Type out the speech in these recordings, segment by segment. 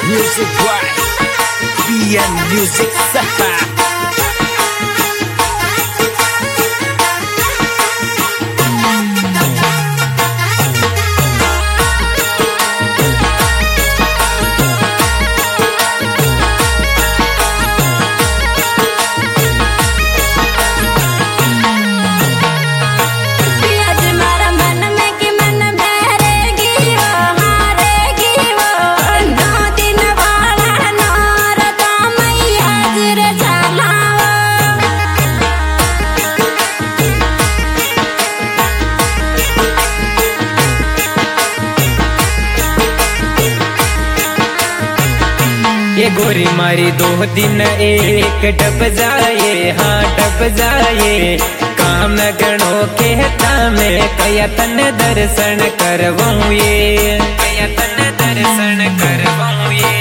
Music by BN Music Saha. ये गोरी मारी 2 दिन एक डब जाए, हाँ डब जाए। काम गणो कहता मैं कया तन दर्शन करवाऊं ये, कया तन दर्शन करवाऊं ये।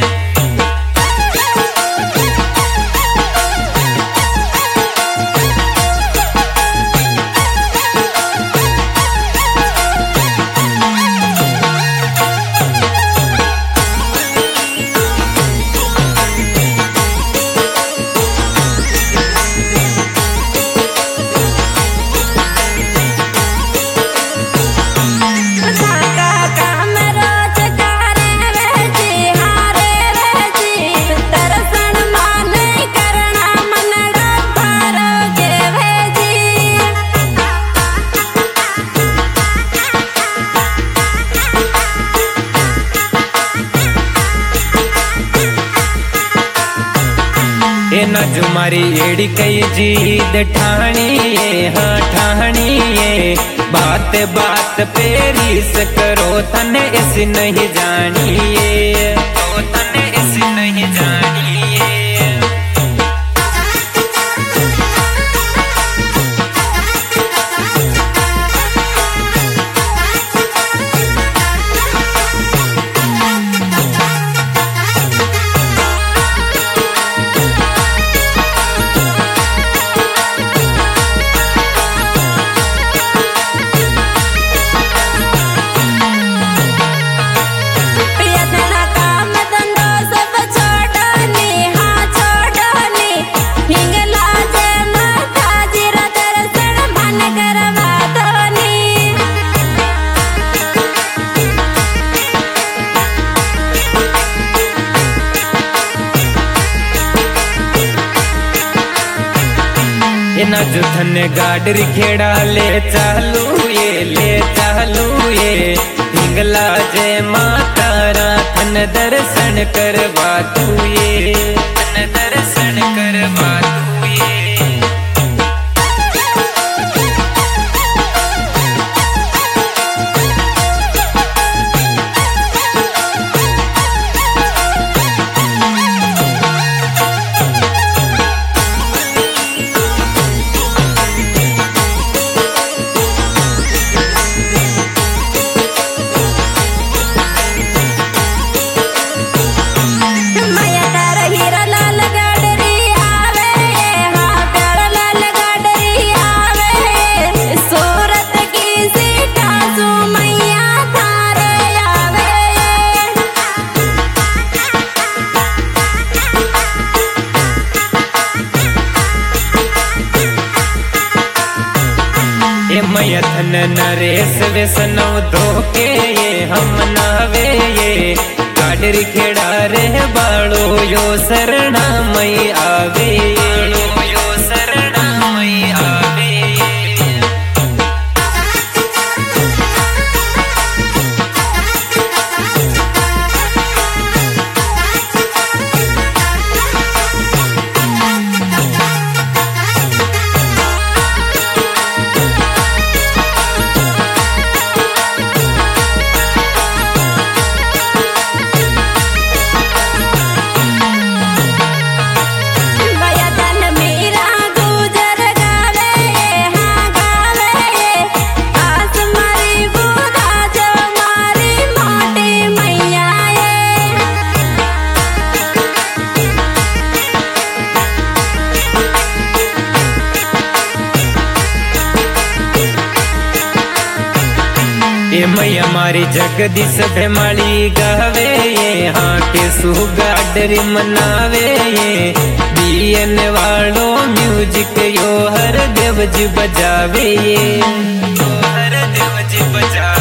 ना जुमारी एड़ी कई जीद ठाणी ये, हाँ ठाणी ये। बात बात पे रीस करो तने इस नहीं जानिए, तो तने इस नहीं जानिए। ना जो धन गाडरी खेड़ा ले चालू ये, ले चालू ये। हिंगला जय माता रा थन दर्शन करवा तू ये, थन दर्शन करवा तू ये। मैथन नरेश व्यसनौ धोके ये हम नावे ये। गाडरी खेड़ा रे बाड़ो यो शरणा मई आवे, यो शरणा मई आवे। मेरा मैया मारी जगदीश भेमाली गावे ये हाँ के सुगाडरी मनावे ये बीएन वालो म्यूजिक यो हर देव जी बजावे ये हर देव जी बजावे।